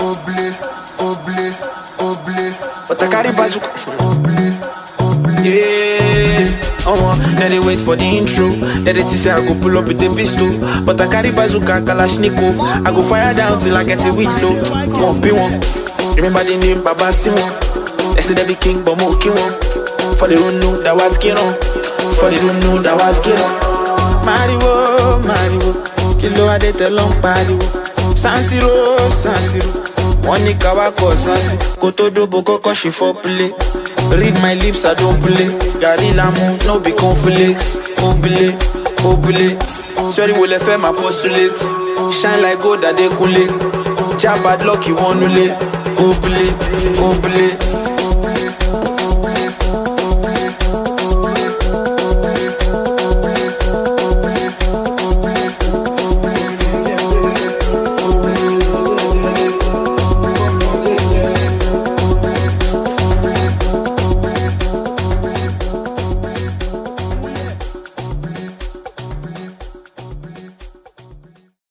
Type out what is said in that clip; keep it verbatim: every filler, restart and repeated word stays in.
Oblé, oblé, oblé. But I carry bazooka. Oblé, oblé. Yeah. Oh, now they wait for the intro. Then they say I go pull up with a pistol. But I carry bazooka, Kalashnikov. I go fire down till I get a weak low. One P one. Remember the name Baba Simon. They say they be king, but more king one. For they don't know that was king on. For they don't know that was king on. Mariwo, Mariwo. Kilo ade telong pariwo. San Siro, San Siro. One ni kawako sansi. Koto do boko koshi for play. Read my lips, I don't play. Gary Lamu, no be conflicts. Obile, obile. Sorry, will I fair my postulate? Shine like gold that they cool. Jab bad luck, you want to lay. Obile, obile.